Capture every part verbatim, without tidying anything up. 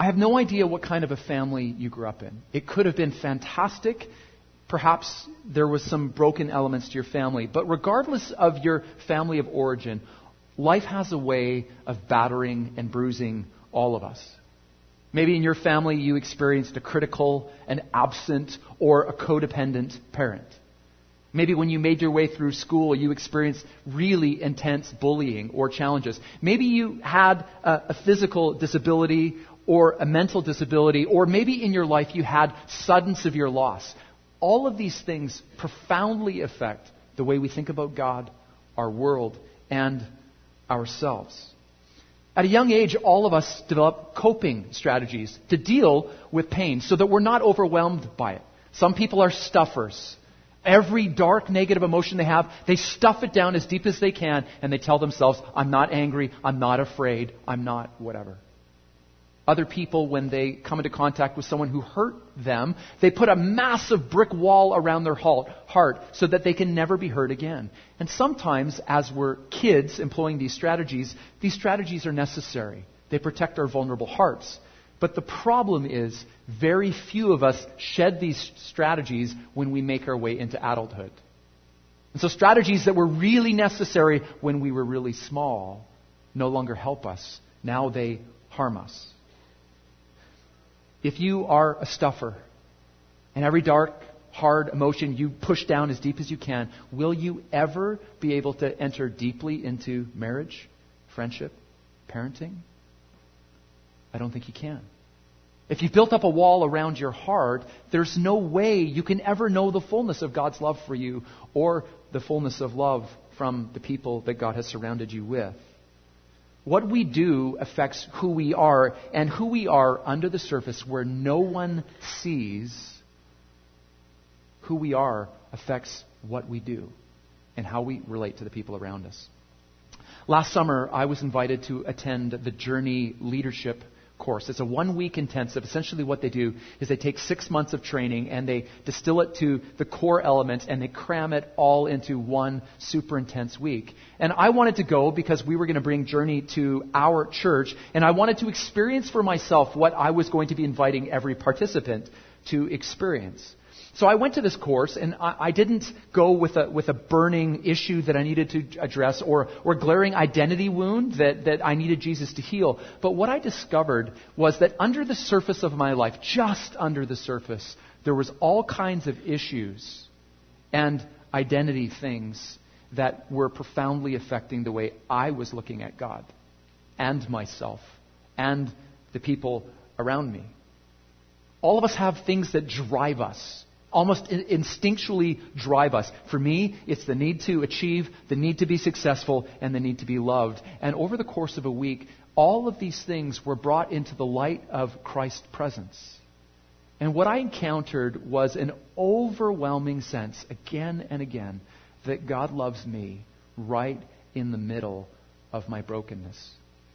I have no idea what kind of a family you grew up in. It could have been fantastic. Perhaps there was some broken elements to your family. But regardless of your family of origin, life has a way of battering and bruising all of us. Maybe in your family you experienced a critical, an absent, or a codependent parent. Maybe when you made your way through school, you experienced really intense bullying or challenges. Maybe you had a, a physical disability or a mental disability, or maybe in your life you had sudden severe loss. All of these things profoundly affect the way we think about God, our world, and ourselves. At a young age, all of us develop coping strategies to deal with pain so that we're not overwhelmed by it. Some people are stuffers. Every dark, negative emotion they have, they stuff it down as deep as they can, and they tell themselves, I'm not angry, I'm not afraid, I'm not whatever. Other people, when they come into contact with someone who hurt them, they put a massive brick wall around their heart so that they can never be hurt again. And sometimes, as we're kids employing these strategies, these strategies are necessary. They protect our vulnerable hearts. But the problem is, very few of us shed these strategies when we make our way into adulthood. And so strategies that were really necessary when we were really small no longer help us. Now they harm us. If you are a stuffer, and every dark, hard emotion you push down as deep as you can, will you ever be able to enter deeply into marriage, friendship, parenting? I don't think you can. If you've built up a wall around your heart, there's no way you can ever know the fullness of God's love for you or the fullness of love from the people that God has surrounded you with. What we do affects who we are, and who we are under the surface where no one sees, who we are affects what we do and how we relate to the people around us. Last summer, I was invited to attend the Journey Leadership course. It's a one-week intensive. Essentially what they do is they take six months of training and they distill it to the core elements and they cram it all into one super intense week. And I wanted to go because we were going to bring Journey to our church, and I wanted to experience for myself what I was going to be inviting every participant to experience. So I went to this course, and I, I didn't go with a with a burning issue that I needed to address or or glaring identity wound that, that I needed Jesus to heal. But what I discovered was that under the surface of my life, just under the surface, there was all kinds of issues and identity things that were profoundly affecting the way I was looking at God and myself and the people around me. All of us have things that drive us. Almost instinctually drive us. For me, it's the need to achieve, the need to be successful, and the need to be loved. And over the course of a week, all of these things were brought into the light of Christ's presence. And what I encountered was an overwhelming sense, again and again, that God loves me right in the middle of my brokenness.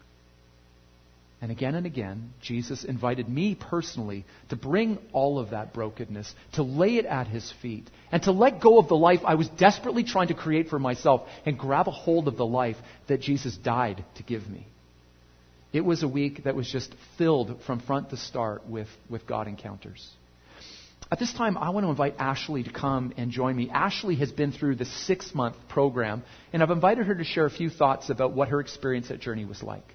And again and again, Jesus invited me personally to bring all of that brokenness, to lay it at His feet, and to let go of the life I was desperately trying to create for myself and grab a hold of the life that Jesus died to give me. It was a week that was just filled from front to start with, with God encounters. At this time, I want to invite Ashley to come and join me. Ashley has been through the six-month program, and I've invited her to share a few thoughts about what her experience at Journey was like.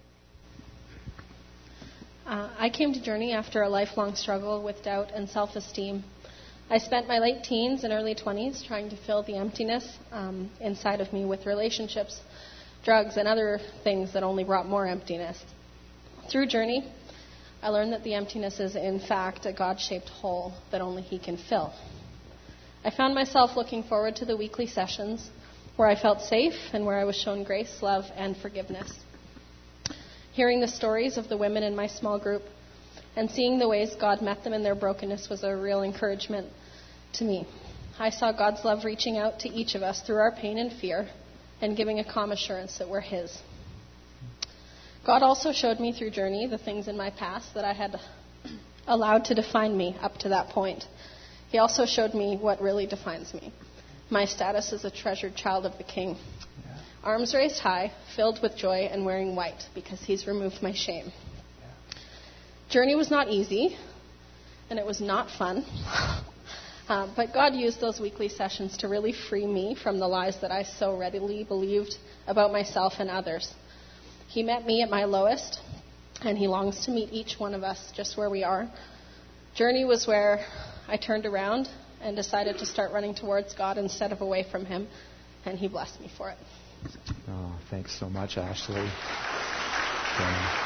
Uh, I came to Journey after a lifelong struggle with doubt and self-esteem. I spent my late teens and early twenties trying to fill the emptiness um, inside of me with relationships, drugs, and other things that only brought more emptiness. Through Journey, I learned that the emptiness is, in fact, a God-shaped hole that only He can fill. I found myself looking forward to the weekly sessions where I felt safe and where I was shown grace, love, and forgiveness. Hearing the stories of the women in my small group and seeing the ways God met them in their brokenness was a real encouragement to me. I saw God's love reaching out to each of us through our pain and fear and giving a calm assurance that we're His. God also showed me through Journey the things in my past that I had allowed to define me up to that point. He also showed me what really defines me, my status as a treasured child of the King. Arms raised high, filled with joy and wearing white, because He's removed my shame. Journey was not easy, and it was not fun. Uh, but God used those weekly sessions to really free me from the lies that I so readily believed about myself and others. He met me at my lowest, and He longs to meet each one of us just where we are. Journey was where I turned around and decided to start running towards God instead of away from Him, and He blessed me for it. Oh, thanks so much, Ashley. Yeah.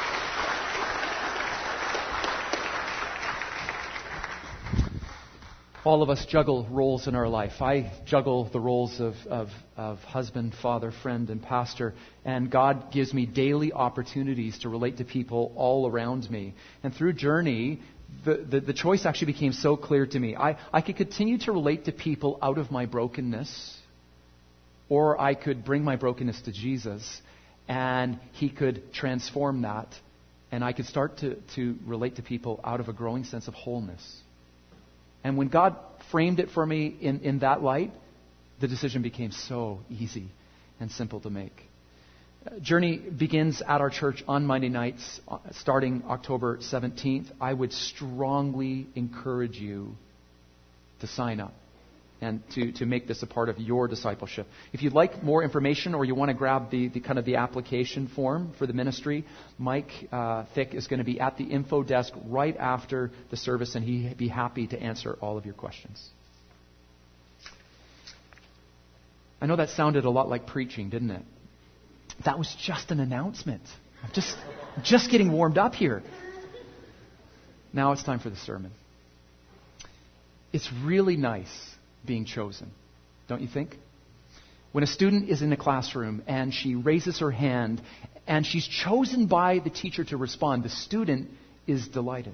All of us juggle roles in our life. I juggle the roles of, of, of husband, father, friend, and pastor. And God gives me daily opportunities to relate to people all around me. And through Journey, the, the, the choice actually became so clear to me. I, I could continue to relate to people out of my brokenness, or I could bring my brokenness to Jesus, and He could transform that, and I could start to, to relate to people out of a growing sense of wholeness. And when God framed it for me in, in that light, the decision became so easy and simple to make. Journey begins at our church on Monday nights, starting October seventeenth. I would strongly encourage you to sign up and to, to make this a part of your discipleship. If you'd like more information, or you want to grab the, the kind of the application form for the ministry, Mike uh, Thick is going to be at the info desk right after the service, and he'd be happy to answer all of your questions. I know that sounded a lot like preaching, didn't it? That was just an announcement. I'm just, just getting warmed up here. Now it's time for the sermon. It's really nice being chosen, don't you think? When a student is in a classroom and she raises her hand and she's chosen by the teacher to respond, the student is delighted.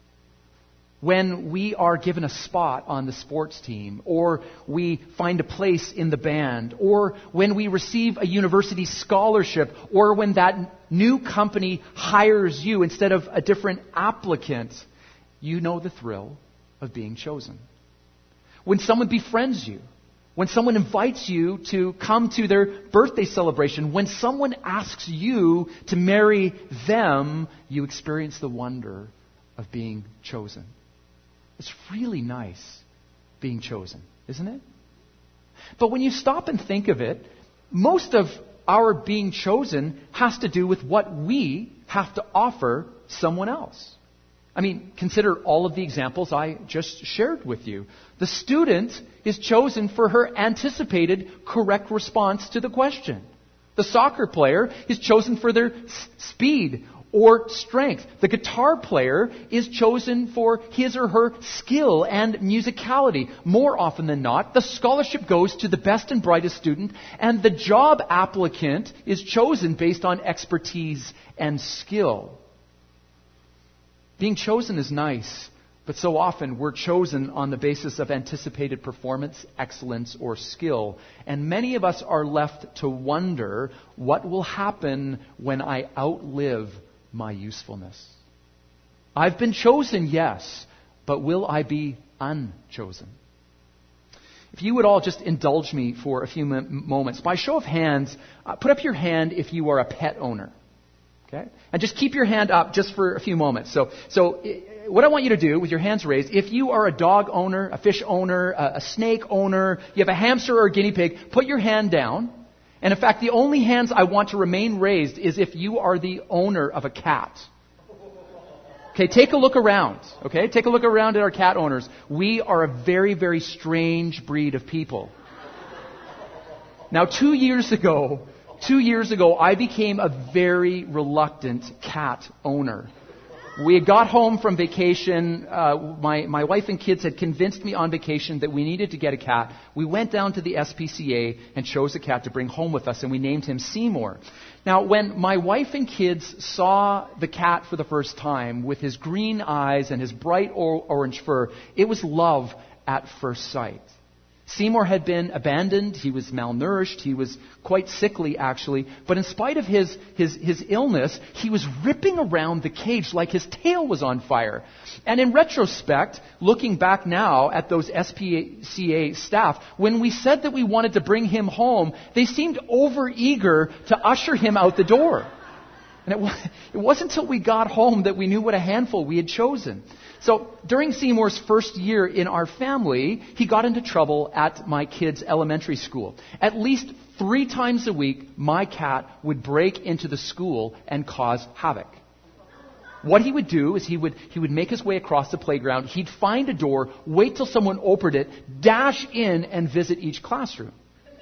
When we are given a spot on the sports team, or we find a place in the band, or when we receive a university scholarship, or when that new company hires you instead of a different applicant, you know the thrill of being chosen. When someone befriends you, when someone invites you to come to their birthday celebration, when someone asks you to marry them, you experience the wonder of being chosen. It's really nice being chosen, isn't it? But when you stop and think of it, most of our being chosen has to do with what we have to offer someone else. I mean, consider all of the examples I just shared with you. The student is chosen for her anticipated correct response to the question. The soccer player is chosen for their s- speed or strength. The guitar player is chosen for his or her skill and musicality. More often than not, the scholarship goes to the best and brightest student, and the job applicant is chosen based on expertise and skill. Being chosen is nice, but so often we're chosen on the basis of anticipated performance, excellence, or skill. And many of us are left to wonder what will happen when I outlive my usefulness. I've been chosen, yes, but will I be unchosen? If you would all just indulge me for a few moments. By show of hands, uh, put up your hand if you are a pet owner. Okay? And just keep your hand up just for a few moments. So, so what I want you to do with your hands raised, if you are a dog owner, a fish owner, a, a snake owner, you have a hamster or a guinea pig, put your hand down. And in fact, the only hands I want to remain raised is if you are the owner of a cat. Okay, take a look around. Okay, take a look around at our cat owners. We are a very, very strange breed of people. Now, two years ago, Two years ago, I became a very reluctant cat owner. We had got home from vacation. Uh, my, my wife and kids had convinced me on vacation that we needed to get a cat. We went down to the S P C A and chose a cat to bring home with us, and we named him Seymour. Now, when my wife and kids saw the cat for the first time with his green eyes and his bright or- orange fur, it was love at first sight. Seymour had been abandoned. He was malnourished. He was quite sickly, actually. But in spite of his, his, his illness, he was ripping around the cage like his tail was on fire. And in retrospect, looking back now at those S P C A staff, when we said that we wanted to bring him home, they seemed overeager to usher him out the door. And it, was, it wasn't until we got home that we knew what a handful we had chosen. So during Seymour's first year in our family, he got into trouble at my kids' elementary school. At least three times a week, my cat would break into the school and cause havoc. What he would do is he would he would make his way across the playground. He'd find a door, wait till someone opened it, dash in and visit each classroom.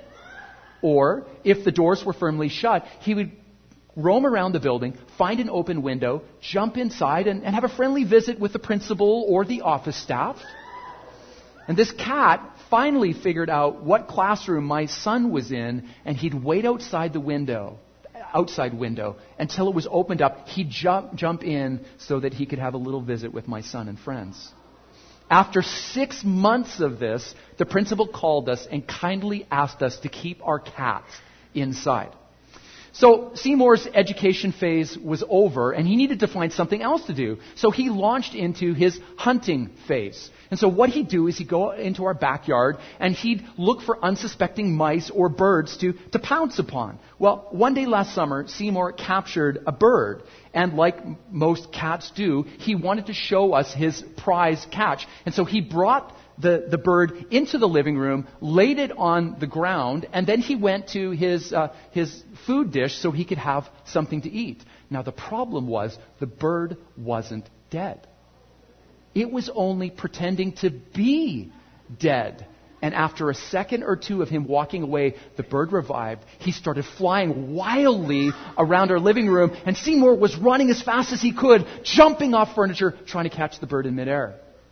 Or, if the doors were firmly shut, he would roam around the building, find an open window, jump inside, and, and have a friendly visit with the principal or the office staff. And this cat finally figured out what classroom my son was in, and he'd wait outside the window, outside window, until it was opened up. He'd jump, jump in so that he could have a little visit with my son and friends. After six months of this, the principal called us and kindly asked us to keep our cats inside. So Seymour's education phase was over, and he needed to find something else to do. So he launched into his hunting phase. And so what he'd do is he'd go into our backyard, and he'd look for unsuspecting mice or birds to, to pounce upon. Well, one day last summer, Seymour captured a bird. And like most cats do, he wanted to show us his prize catch. And so he brought the, the bird into the living room, laid it on the ground, and then he went to his, uh, his food dish so he could have something to eat. Now the problem was the bird wasn't dead. It was only pretending to be dead. And after a second or two of him walking away, the bird revived. He started flying wildly around our living room, and Seymour was running as fast as he could, jumping off furniture, trying to catch the bird in midair.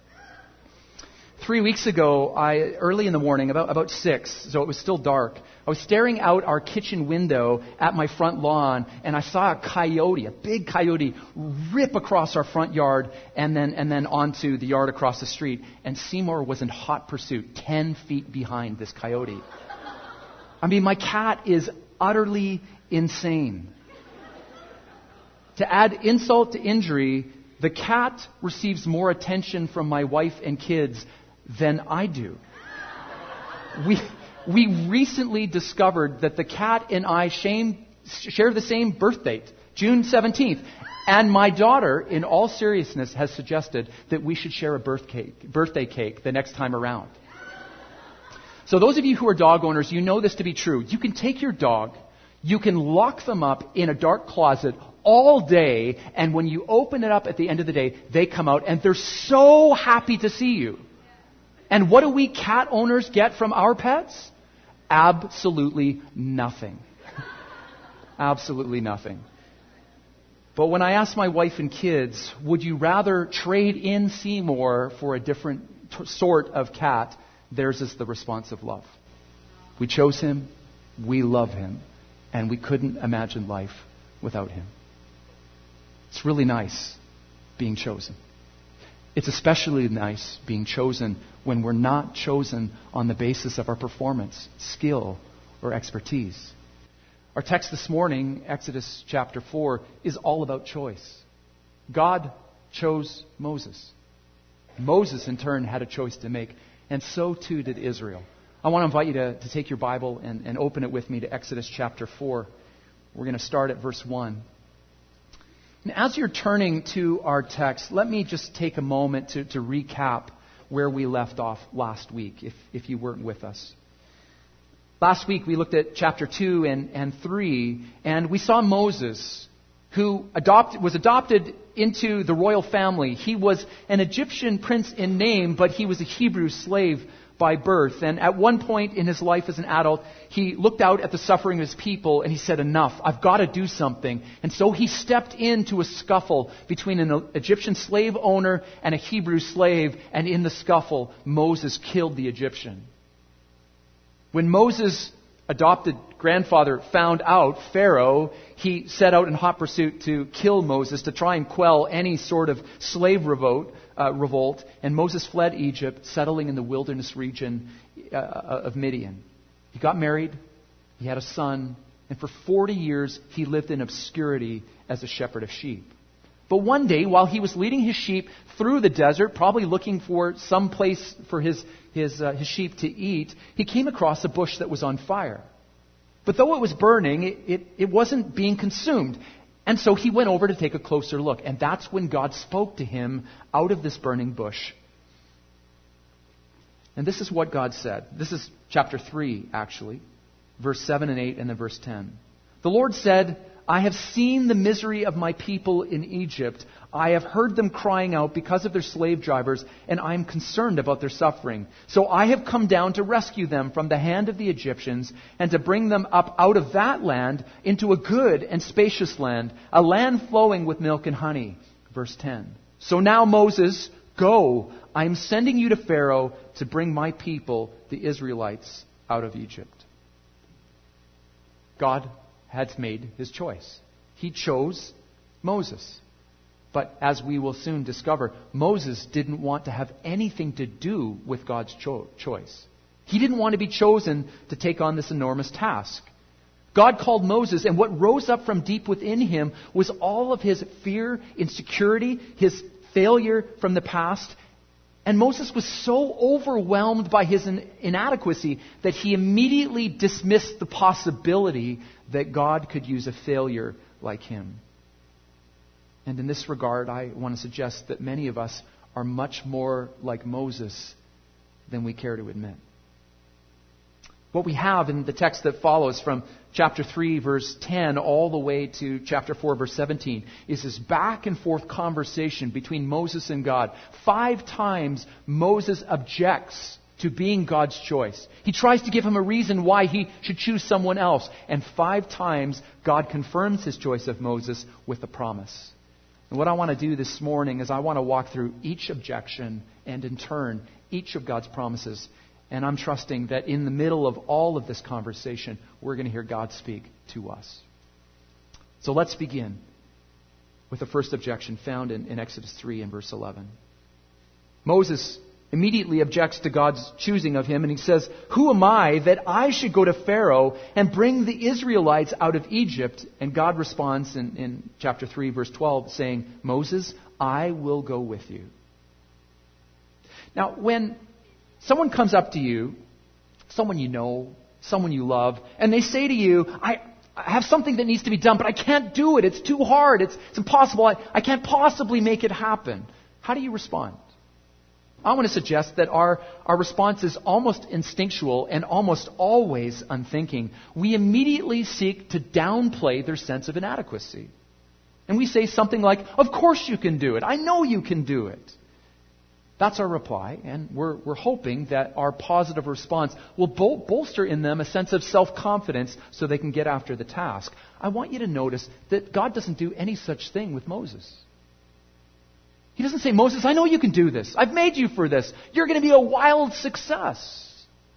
Three weeks ago, I, early in the morning, about, about six, so it was still dark, I was staring out our kitchen window at my front lawn, and I saw a coyote, a big coyote, rip across our front yard and then, and then onto the yard across the street. And Seymour was in hot pursuit, ten feet behind this coyote. I mean, my cat is utterly insane. To add insult to injury, the cat receives more attention from my wife and kids than I do. We we recently discovered that the cat and I shame, share the same birth date, June seventeenth. And my daughter, in all seriousness, has suggested that we should share a birth cake, birthday cake the next time around. So those of you who are dog owners, you know this to be true. You can take your dog, you can lock them up in a dark closet all day, and when you open it up at the end of the day, they come out and they're so happy to see you. And what do we cat owners get from our pets? Absolutely nothing. Absolutely nothing. But when I asked my wife and kids, would you rather trade in Seymour for a different t- sort of cat? Theirs is the response of love. We chose him, we love him, and we couldn't imagine life without him. It's really nice being chosen. It's especially nice being chosen when we're not chosen on the basis of our performance, skill, or expertise. Our text this morning, Exodus chapter four, is all about choice. God chose Moses. Moses, in turn, had a choice to make, and so too did Israel. I want to invite you to, to take your Bible and, and open it with me to Exodus chapter four. We're going to start at verse one. And as you're turning to our text, let me just take a moment to, to recap where we left off last week, if, if you weren't with us. Last week we looked at chapter two and, and three, and we saw Moses, who adopt, was adopted into the royal family. He was an Egyptian prince in name, but he was a Hebrew slave by birth. And at one point in his life as an adult, he looked out at the suffering of his people and he said, enough, I've got to do something. And so he stepped into a scuffle between an Egyptian slave owner and a Hebrew slave. And in the scuffle, Moses killed the Egyptian. When Moses' adopted grandfather found out, Pharaoh, he set out in hot pursuit to kill Moses, to try and quell any sort of slave revolt. Uh, revolt, and Moses fled Egypt, settling in the wilderness region uh, of Midian. He got married, he had a son, and for forty years he lived in obscurity as a shepherd of sheep. But one day, while he was leading his sheep through the desert, probably looking for some place for his, his, uh, his sheep to eat, he came across a bush that was on fire. But though it was burning, it, it, it wasn't being consumed. And so he went over to take a closer look. And that's when God spoke to him out of this burning bush. And this is what God said. This is chapter three, actually. Verse seven and eight, and then verse ten. The Lord said, I have seen the misery of my people in Egypt. I have heard them crying out because of their slave drivers, and I am concerned about their suffering. So I have come down to rescue them from the hand of the Egyptians and to bring them up out of that land into a good and spacious land, a land flowing with milk and honey. Verse ten. So now, Moses, go. I am sending you to Pharaoh to bring my people, the Israelites, out of Egypt. God had made his choice. He chose Moses. But as we will soon discover, Moses didn't want to have anything to do with God's cho- choice. He didn't want to be chosen to take on this enormous task. God called Moses, and what rose up from deep within him was all of his fear, insecurity, his failure from the past. And Moses was so overwhelmed by his in- inadequacy that he immediately dismissed the possibility that God could use a failure like him. And in this regard, I want to suggest that many of us are much more like Moses than we care to admit. What we have in the text that follows from chapter three, verse ten, all the way to chapter four, verse seventeen, is this back and forth conversation between Moses and God. Five times Moses objects to being God's choice. He tries to give him a reason why he should choose someone else. And five times God confirms his choice of Moses with a promise. And what I want to do this morning is I want to walk through each objection and in turn each of God's promises. And I'm trusting that in the middle of all of this conversation, we're going to hear God speak to us. So let's begin with the first objection found in, in Exodus three and verse eleven. Moses immediately objects to God's choosing of him, and he says, who am I that I should go to Pharaoh and bring the Israelites out of Egypt? And God responds in, in chapter three, verse twelve, saying, Moses, I will go with you. Now, when someone comes up to you, someone you know, someone you love, and they say to you, I, I have something that needs to be done, but I can't do it. It's too hard. It's, it's impossible. I, I can't possibly make it happen. How do you respond? I want to suggest that our, our response is almost instinctual and almost always unthinking. We immediately seek to downplay their sense of inadequacy. And we say something like, of course you can do it. I know you can do it. That's our reply, and we're, we're hoping that our positive response will bol- bolster in them a sense of self-confidence so they can get after the task. I want you to notice that God doesn't do any such thing with Moses. He doesn't say, Moses, I know you can do this. I've made you for this. You're going to be a wild success.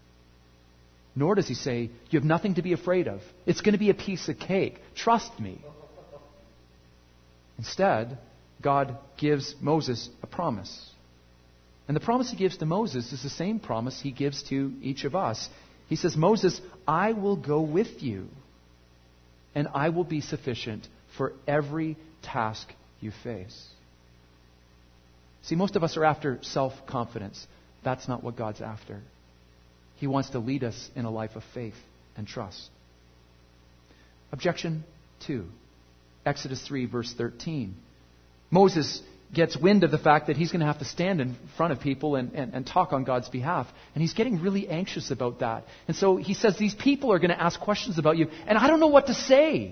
Nor does he say, you have nothing to be afraid of. It's going to be a piece of cake. Trust me. Instead, God gives Moses a promise. And the promise he gives to Moses is the same promise he gives to each of us. He says, Moses, I will go with you, and I will be sufficient for every task you face. See, most of us are after self-confidence. That's not what God's after. He wants to lead us in a life of faith and trust. Objection two, Exodus three, verse thirteen. Moses gets wind of the fact that he's going to have to stand in front of people and, and, and talk on God's behalf. And he's getting really anxious about that. And so he says, these people are going to ask questions about you, and I don't know what to say.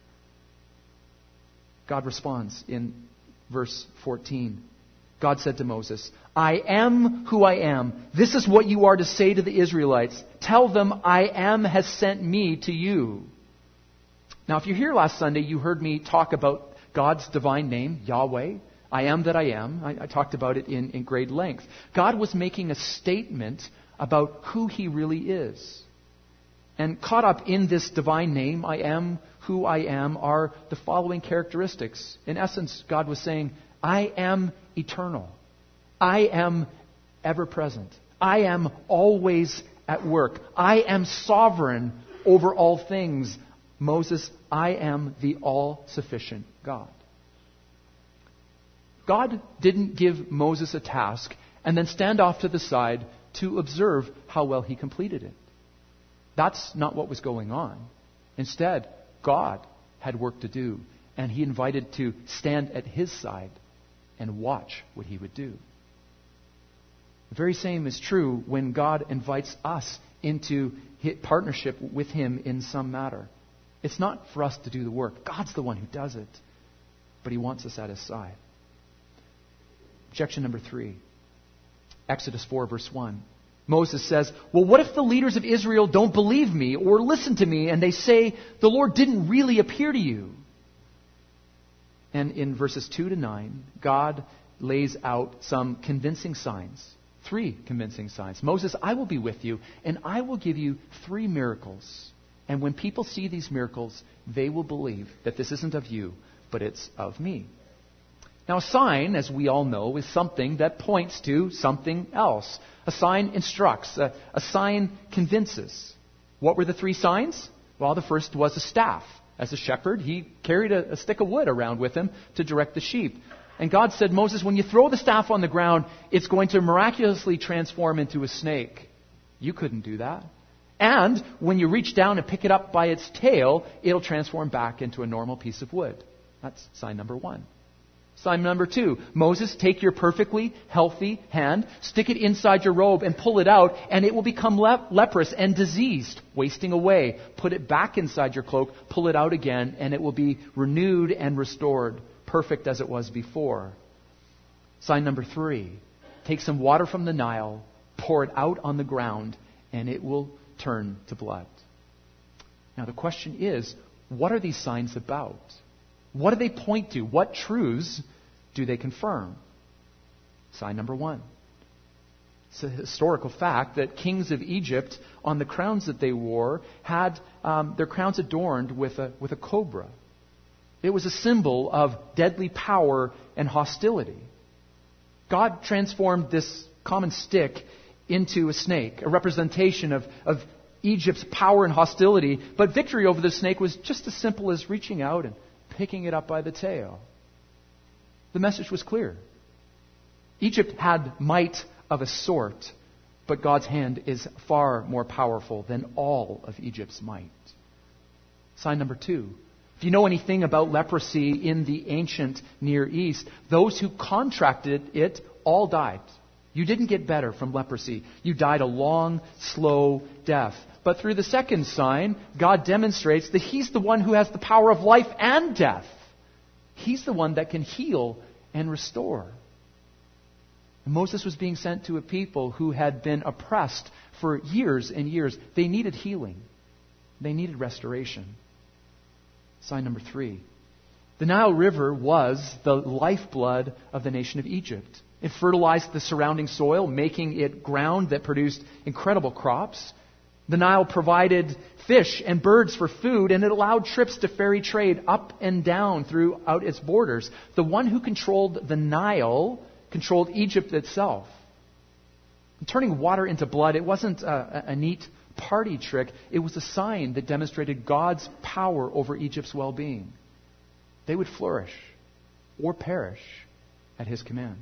God responds in verse fourteen. God said to Moses, I am who I am. This is what you are to say to the Israelites. Tell them, I am has sent me to you. Now, if you're here last Sunday, you heard me talk about God's divine name, Yahweh. I am that I am. I, I talked about it in, in great length. God was making a statement about who he really is. And caught up in this divine name, I am who I am, are the following characteristics. In essence, God was saying, I am eternal. I am ever present. I am always at work. I am sovereign over all things. Moses, I am the all-sufficient God. God didn't give Moses a task and then stand off to the side to observe how well he completed it. That's not what was going on. Instead, God had work to do, and he invited to stand at his side and watch what he would do. The very same is true when God invites us into partnership with him in some matter. It's not for us to do the work. God's the one who does it. But he wants us at his side. Objection number three. Exodus four, verse one. Moses says, well, what if the leaders of Israel don't believe me or listen to me and they say, the Lord didn't really appear to you? And in verses two to nine, God lays out some convincing signs. Three convincing signs. Moses, I will be with you, and I will give you three miracles. And when people see these miracles, they will believe that this isn't of you, but it's of me. Now, a sign, as we all know, is something that points to something else. A sign instructs. A, a sign convinces. What were the three signs? Well, the first was a staff. As a shepherd, he carried a, a stick of wood around with him to direct the sheep. And God said, Moses, when you throw the staff on the ground, it's going to miraculously transform into a snake. You couldn't do that. And when you reach down and pick it up by its tail, it'll transform back into a normal piece of wood. That's sign number one. Sign number two, Moses, take your perfectly healthy hand, stick it inside your robe and pull it out, and it will become le- leprous and diseased, wasting away. Put it back inside your cloak, pull it out again, and it will be renewed and restored, perfect as it was before. Sign number three, take some water from the Nile, pour it out on the ground, and it will turn to blood. Now the question is, what are these signs about? What do they point to? What truths do they confirm? Sign number one. It's a historical fact that kings of Egypt, on the crowns that they wore, had um, their crowns adorned with a, with a cobra. It was a symbol of deadly power and hostility. God transformed this common stick into a snake, a representation of, of Egypt's power and hostility. But victory over the snake was just as simple as reaching out and picking it up by the tail. The message was clear. Egypt had might of a sort, but God's hand is far more powerful than all of Egypt's might. Sign number two. If you know anything about leprosy in the ancient Near East, those who contracted it all died. You didn't get better from leprosy. You died a long, slow death. But through the second sign, God demonstrates that He's the one who has the power of life and death. He's the one that can heal and restore. And Moses was being sent to a people who had been oppressed for years and years. They needed healing. They needed restoration. Sign number three. The Nile River was the lifeblood of the nation of Egypt. It fertilized the surrounding soil, making it ground that produced incredible crops. The Nile provided fish and birds for food, and it allowed trips to ferry trade up and down throughout its borders. The one who controlled the Nile controlled Egypt itself. Turning water into blood, it wasn't a, a neat party trick. It was a sign that demonstrated God's power over Egypt's well-being. They would flourish or perish at His command.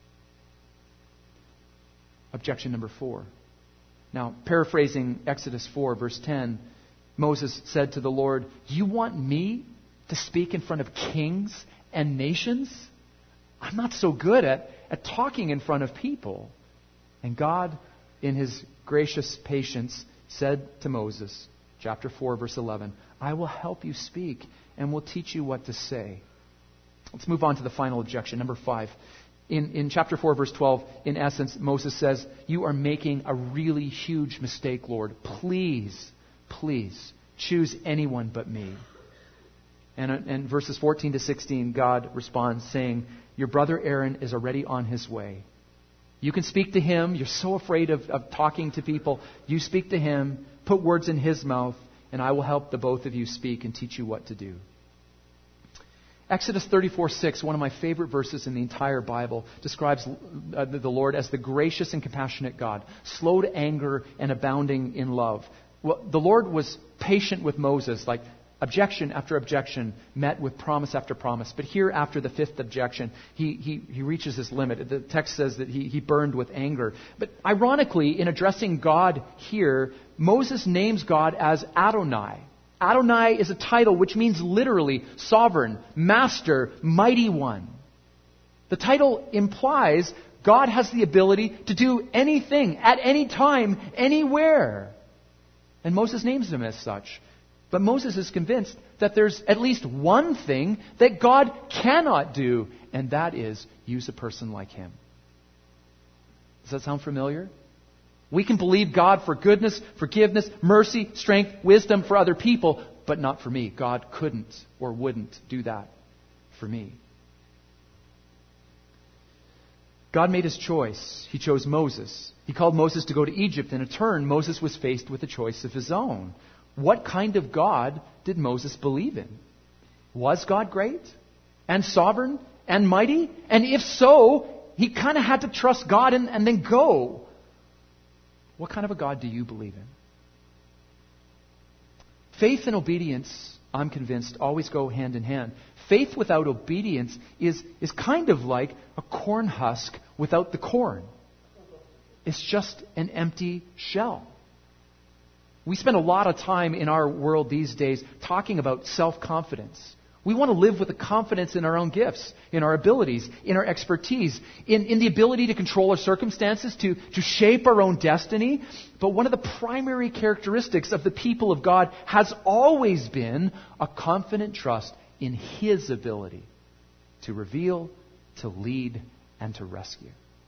Objection number four. Now, paraphrasing Exodus four, verse ten, Moses said to the Lord, "You want me to speak in front of kings and nations? I'm not so good at, at talking in front of people." And God, in His gracious patience, said to Moses, chapter four, verse eleven, "I will help you speak and will teach you what to say." Let's move on to the final objection, number five. In, in chapter four, verse twelve, in essence, Moses says, "You are making a really huge mistake, Lord. Please, please, choose anyone but me." And in verses fourteen to sixteen, God responds saying, "Your brother Aaron is already on his way. You can speak to him. You're so afraid of, of talking to people. You speak to him, put words in his mouth, and I will help the both of you speak and teach you what to do." Exodus thirty-four six, one of my favorite verses in the entire Bible, describes uh, the Lord as the gracious and compassionate God, slow to anger and abounding in love. Well, the Lord was patient with Moses, like objection after objection met with promise after promise. But here, after the fifth objection, he, he, he reaches his limit. The text says that he, he burned with anger. But ironically, in addressing God here, Moses names God as Adonai. Adonai is a title which means literally sovereign, master, mighty one. The title implies God has the ability to do anything, at any time, anywhere. And Moses names him as such. But Moses is convinced that there's at least one thing that God cannot do, and that is use a person like him. Does that sound familiar? We can believe God for goodness, forgiveness, mercy, strength, wisdom for other people, but not for me. God couldn't or wouldn't do that for me. God made his choice. He chose Moses. He called Moses to go to Egypt. In turn, Moses was faced with a choice of his own. What kind of God did Moses believe in? Was God great and sovereign and mighty? And if so, he kind of had to trust God and, and then go. What kind of a God do you believe in? Faith and obedience, I'm convinced, always go hand in hand. Faith without obedience is, is kind of like a corn husk without the corn. It's just an empty shell. We spend a lot of time in our world these days talking about self-confidence. We want to live with a confidence in our own gifts, in our abilities, in our expertise, in, in the ability to control our circumstances, to, to shape our own destiny. But one of the primary characteristics of the people of God has always been a confident trust in his ability to reveal, to lead, and to rescue.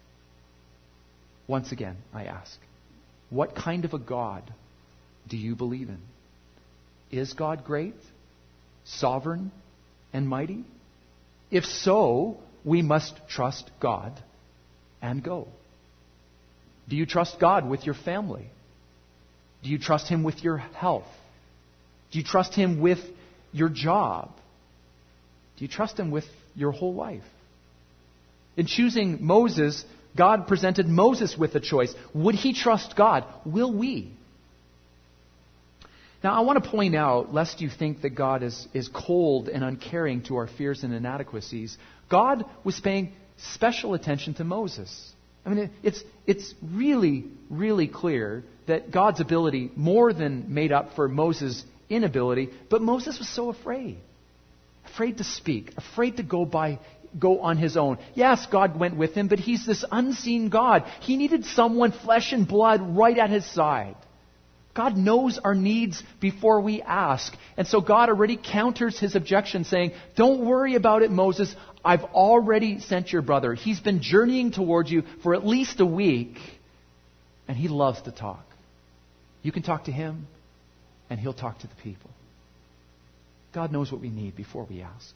Once again, I ask, what kind of a God do you believe in? Is God great, sovereign, and mighty? If so, we must trust God and go. Do you trust God with your family? Do you trust him with your health? Do you trust him with your job? Do you trust him with your whole life? In choosing Moses, God presented Moses with a choice. Would he trust God? Will we? Now, I want to point out, lest you think that God is, is cold and uncaring to our fears and inadequacies, God was paying special attention to Moses. I mean, it's, it's really, really clear that God's ability more than made up for Moses' inability, but Moses was so afraid. Afraid to speak, afraid to go by, go on his own. Yes, God went with him, but he's this unseen God. He needed someone flesh and blood right at his side. God knows our needs before we ask. And so God already counters his objection saying, don't worry about it, Moses. I've already sent your brother. He's been journeying towards you for at least a week. And he loves to talk. You can talk to him and he'll talk to the people. God knows what we need before we ask.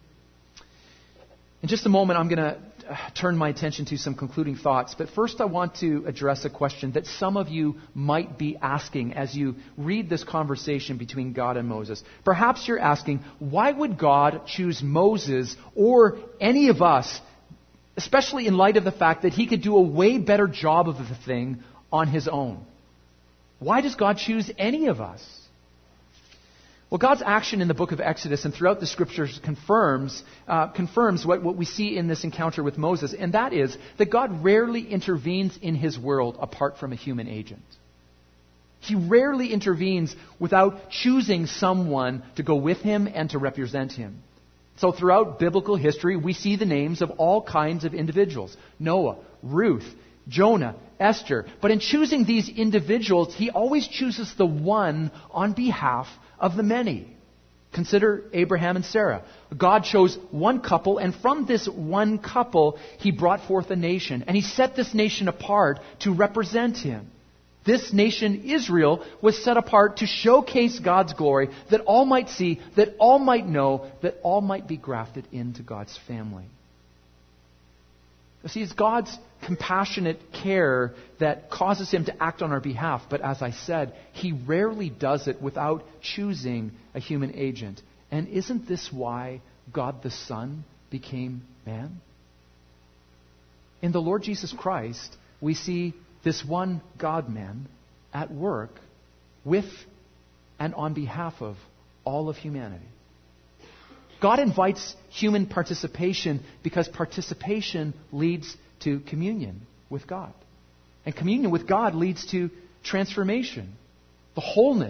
In just a moment, I'm going to turn my attention to some concluding thoughts. But first, I want to address a question that some of you might be asking as you read this conversation between God and Moses. Perhaps you're asking, why would God choose Moses or any of us, especially in light of the fact that he could do a way better job of the thing on his own? Why does God choose any of us? Well, God's action in the book of Exodus and throughout the Scriptures confirms uh, confirms what, what we see in this encounter with Moses, and that is that God rarely intervenes in his world apart from a human agent. He rarely intervenes without choosing someone to go with him and to represent him. So throughout biblical history, we see the names of all kinds of individuals. Noah, Ruth, Jonah, Esther. But in choosing these individuals, he always chooses the one on behalf of the many. Consider Abraham and Sarah. God chose one couple, and from this one couple, he brought forth a nation. And he set this nation apart to represent him. This nation, Israel, was set apart to showcase God's glory, that all might see, that all might know, that all might be grafted into God's family. You see, it's God's compassionate care that causes him to act on our behalf. But as I said, he rarely does it without choosing a human agent. And isn't this why God the Son became man? In the Lord Jesus Christ, we see this one God-man at work with and on behalf of all of humanity. God invites human participation because participation leads to communion with God. And communion with God leads to transformation, the wholeness,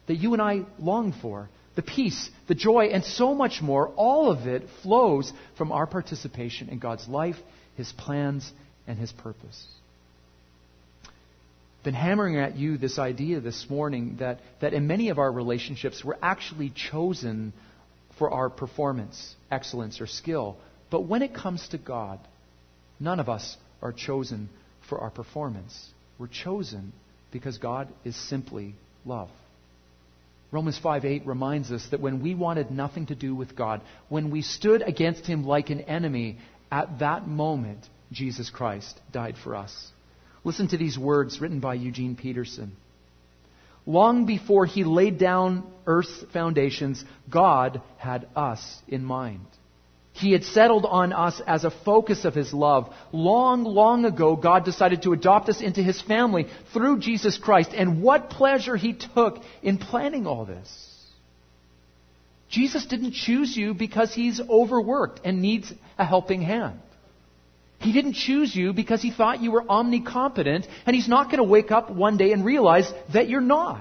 that you and I long for, the peace, the joy, and so much more, all of it flows from our participation in God's life, His plans, and His purpose. I've been hammering at you this idea this morning that, that in many of our relationships, we're actually chosen for our performance, excellence, or skill. But when it comes to God, none of us are chosen for our performance. We're chosen because God is simply love. Romans five eight reminds us that when we wanted nothing to do with God, when we stood against Him like an enemy, at that moment, Jesus Christ died for us. Listen to these words written by Eugene Peterson. Long before He laid down earth's foundations, God had us in mind. He had settled on us as a focus of His love. Long, long ago, God decided to adopt us into His family through Jesus Christ. And what pleasure He took in planning all this. Jesus didn't choose you because He's overworked and needs a helping hand. He didn't choose you because He thought you were omnicompetent, and He's not going to wake up one day and realize that you're not.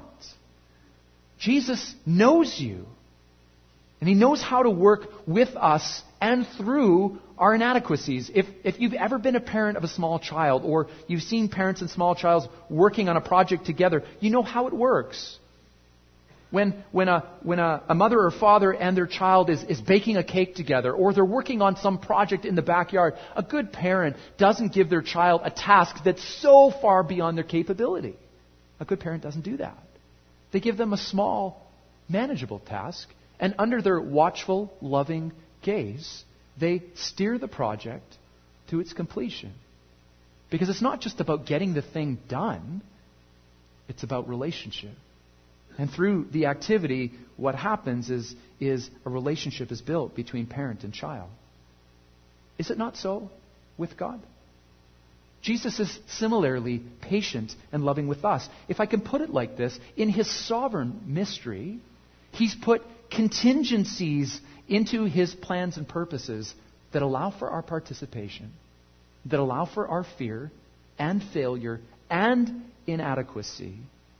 Jesus knows you. And He knows how to work with us and through our inadequacies. If, if you've ever been a parent of a small child, or you've seen parents and small childs working on a project together, you know how it works. When, when, a, when a, a mother or father and their child is, is baking a cake together, or they're working on some project in the backyard, a good parent doesn't give their child a task that's so far beyond their capability. A good parent doesn't do that. They give them a small, manageable task, and under their watchful, loving gaze, they steer the project to its completion. Because it's not just about getting the thing done, it's about relationship. And through the activity, what happens is, is a relationship is built between parent and child. Is it not so with God? Jesus is similarly patient and loving with us. If I can put it like this, in His sovereign mystery, He's put contingencies into His plans and purposes that allow for our participation, that allow for our fear and failure and inadequacy.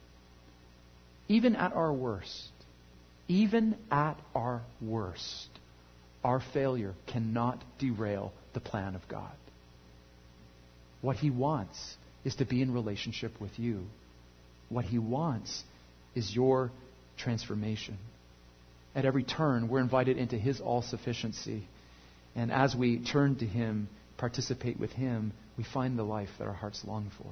Even at our worst, even at our worst, our failure cannot derail the plan of God. What He wants is to be in relationship with you. What He wants is your transformation. At every turn, we're invited into His all-sufficiency. And as we turn to Him, participate with Him, we find the life that our hearts long for.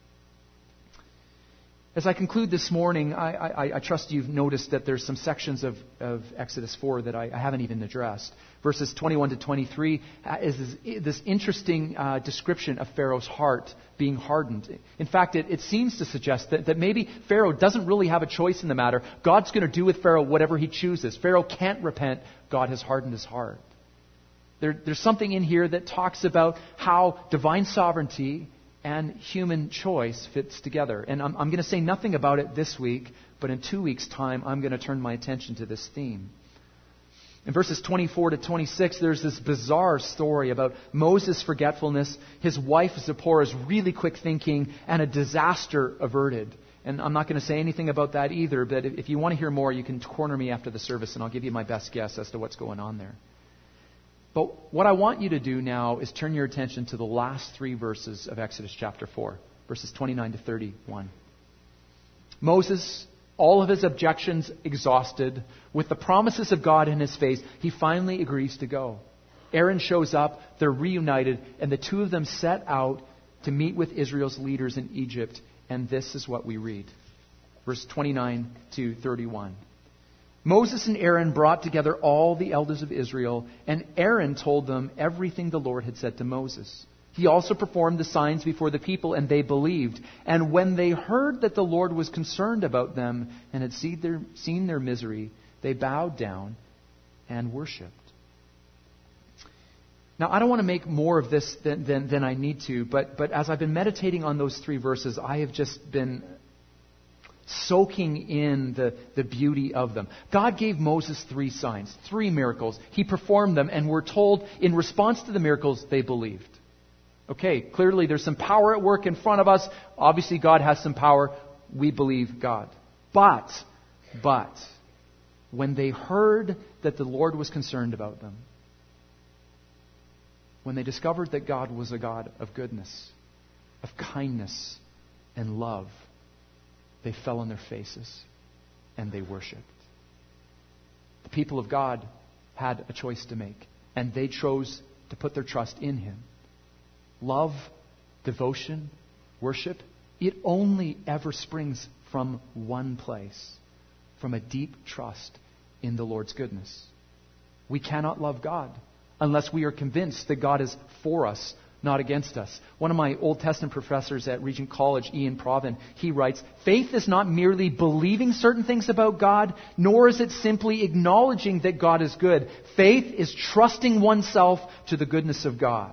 As I conclude this morning, I, I, I trust you've noticed that there's some sections of, of Exodus four that I, I haven't even addressed. Verses twenty-one to twenty-three is this, this interesting uh, description of Pharaoh's heart being hardened. In fact, it, it seems to suggest that, that maybe Pharaoh doesn't really have a choice in the matter. God's going to do with Pharaoh whatever he chooses. Pharaoh can't repent. God has hardened his heart. There, there's something in here that talks about how divine sovereignty and human choice fits together. And I'm, I'm going to say nothing about it this week, but in two weeks' time, I'm going to turn my attention to this theme. In verses twenty-four to twenty-six, there's this bizarre story about Moses' forgetfulness, his wife Zipporah's really quick thinking, and a disaster averted. And I'm not going to say anything about that either, but if you want to hear more, you can corner me after the service, and I'll give you my best guess as to what's going on there. But what I want you to do now is turn your attention to the last three verses of Exodus chapter four, verses twenty-nine to thirty-one. Moses, all of his objections exhausted, with the promises of God in his face, he finally agrees to go. Aaron shows up, they're reunited, and the two of them set out to meet with Israel's leaders in Egypt. And this is what we read. Verse twenty-nine to thirty-one. Moses and Aaron brought together all the elders of Israel, and Aaron told them everything the Lord had said to Moses. He also performed the signs before the people, and they believed. And when they heard that the Lord was concerned about them and had seen their, seen their misery, they bowed down and worshipped. Now, I don't want to make more of this than, than, than I need to, but, but as I've been meditating on those three verses, I have just been soaking in the, the beauty of them. God gave Moses three signs, three miracles. He performed them, and we're told in response to the miracles, they believed. Okay, clearly there's some power at work in front of us. Obviously, God has some power. We believe God. But But when they heard that the Lord was concerned about them, when they discovered that God was a God of goodness, of kindness and love, they fell on their faces and they worshiped. The people of God had a choice to make, and they chose to put their trust in Him. Love, devotion, worship, it only ever springs from one place, from a deep trust in the Lord's goodness. We cannot love God unless we are convinced that God is for us, not against us. One of my Old Testament professors at Regent College, Ian Provan, he writes, faith is not merely believing certain things about God, nor is it simply acknowledging that God is good. Faith is trusting oneself to the goodness of God.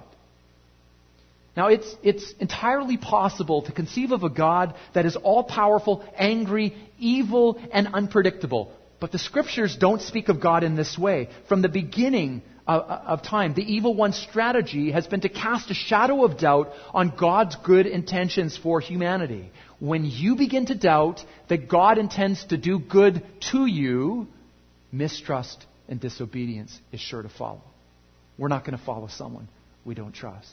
Now, it's, it's entirely possible to conceive of a God that is all-powerful, angry, evil, and unpredictable. But the Scriptures don't speak of God in this way. From the beginning of, of time, the evil one's strategy has been to cast a shadow of doubt on God's good intentions for humanity. When you begin to doubt that God intends to do good to you, mistrust and disobedience is sure to follow. We're not going to follow someone we don't trust.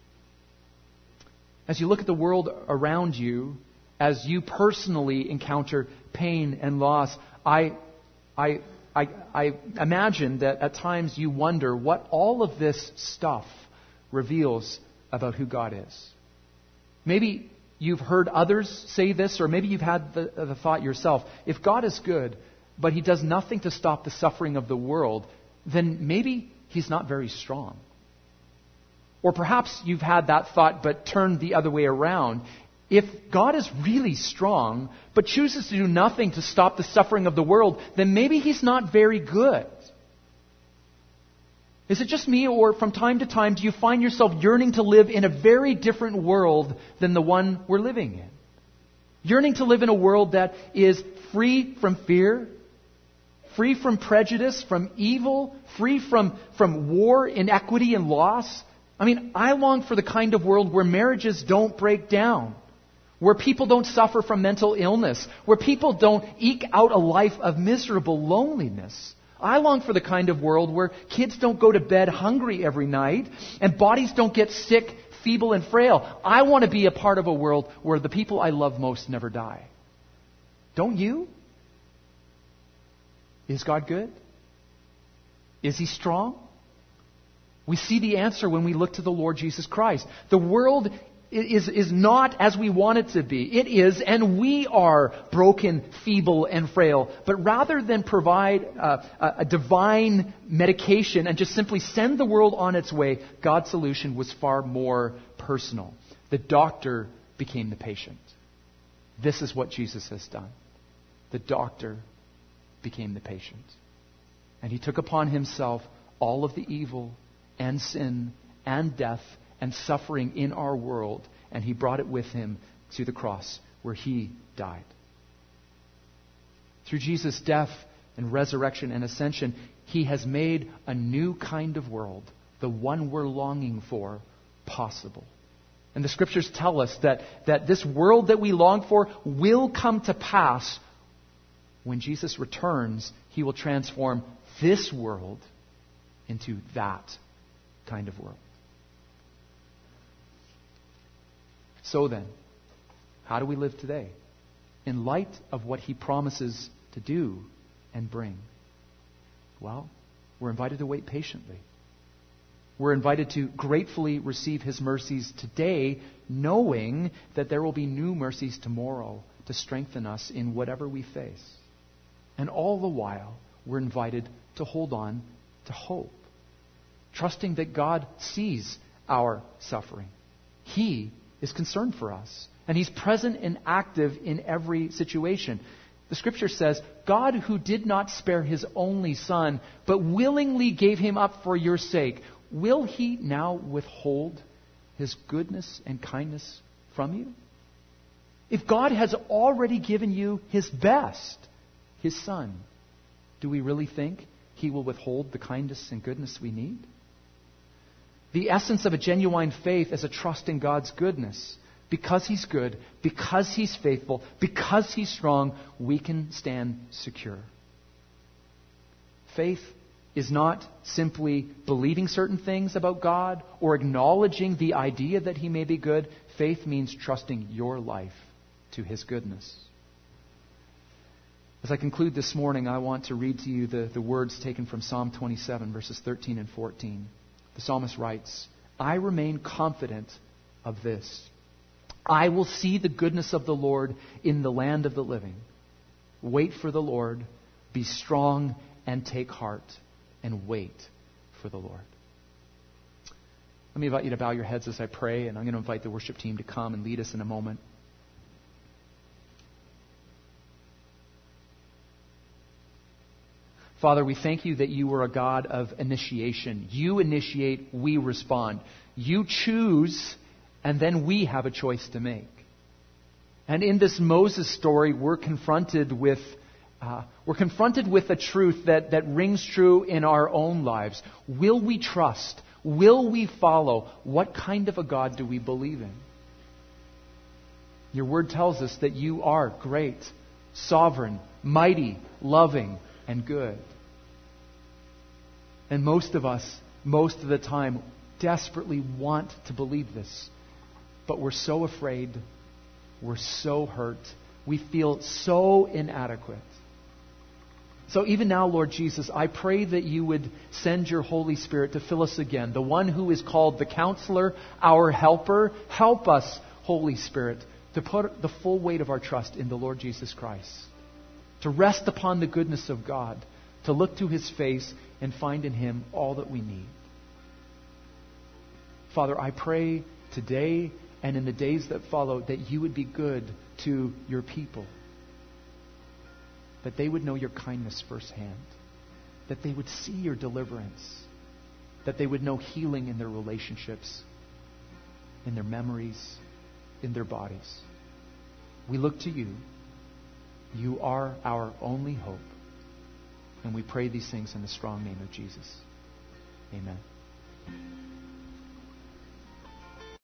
As you look at the world around you, as you personally encounter pain and loss, I, I, I, I imagine that at times you wonder what all of this stuff reveals about who God is. Maybe you've heard others say this, or maybe you've had the, the thought yourself, if God is good, but He does nothing to stop the suffering of the world, then maybe He's not very strong. Or perhaps you've had that thought but turned the other way around. If God is really strong but chooses to do nothing to stop the suffering of the world, then maybe He's not very good. Is it just me, or from time to time do you find yourself yearning to live in a very different world than the one we're living in? Yearning to live in a world that is free from fear, free from prejudice, from evil, free from, from war, inequity, and loss? I mean, I long for the kind of world where marriages don't break down, where people don't suffer from mental illness, where people don't eke out a life of miserable loneliness. I long for the kind of world where kids don't go to bed hungry every night and bodies don't get sick, feeble, and frail. I want to be a part of a world where the people I love most never die. Don't you? Is God good? Is He strong? We see the answer when we look to the Lord Jesus Christ. The world is, is not as we want it to be. It is, and we are broken, feeble, and frail. But rather than provide uh, a, a divine medication and just simply send the world on its way, God's solution was far more personal. The doctor became the patient. This is what Jesus has done. The doctor became the patient. And He took upon Himself all of the evil and sin and death and suffering in our world, and He brought it with Him to the cross where He died. Through Jesus' death and resurrection and ascension, He has made a new kind of world, the one we're longing for, possible. And the Scriptures tell us that, that this world that we long for will come to pass. When Jesus returns, He will transform this world into that kind of world. So then, how do we live today? In light of what He promises to do and bring? Well, we're invited to wait patiently. We're invited to gratefully receive His mercies today, knowing that there will be new mercies tomorrow to strengthen us in whatever we face. And all the while, we're invited to hold on to hope, trusting that God sees our suffering. He is concerned for us, and He's present and active in every situation. The Scripture says, God, who did not spare His only Son, but willingly gave Him up for your sake, will He now withhold His goodness and kindness from you? If God has already given you His best, His Son, do we really think He will withhold the kindness and goodness we need? The essence of a genuine faith is a trust in God's goodness. because He's good, because He's faithful, because He's strong, we can stand secure. Faith is not simply believing certain things about God or acknowledging the idea that He may be good. Faith means trusting your life to His goodness. As I conclude this morning, I want to read to you the, the words taken from Psalm twenty-seven, verses thirteen and fourteen. The psalmist writes, I remain confident of this. I will see the goodness of the Lord in the land of the living. Wait for the Lord, be strong and take heart, and wait for the Lord. Let me invite you to bow your heads as I pray, and I'm going to invite the worship team to come and lead us in a moment. Father, we thank you that you are a God of initiation. You initiate, we respond. You choose, and then we have a choice to make. And in this Moses story, we're confronted with uh, we're confronted with a truth that, that rings true in our own lives. Will we trust? Will we follow? What kind of a God do we believe in? Your word tells us that you are great, sovereign, mighty, loving, and good. And most of us, most of the time, desperately want to believe this. But we're so afraid. We're so hurt. We feel so inadequate. So even now, Lord Jesus, I pray that you would send your Holy Spirit to fill us again. The one who is called the Counselor, our Helper. Help us, Holy Spirit, to put the full weight of our trust in the Lord Jesus Christ. To rest upon the goodness of God. To look to His face and find in Him all that we need. Father, I pray today and in the days that follow that you would be good to your people. That they would know your kindness firsthand. That they would see your deliverance. That they would know healing in their relationships, in their memories, in their bodies. We look to you. You are our only hope. And we pray these things in the strong name of Jesus. Amen.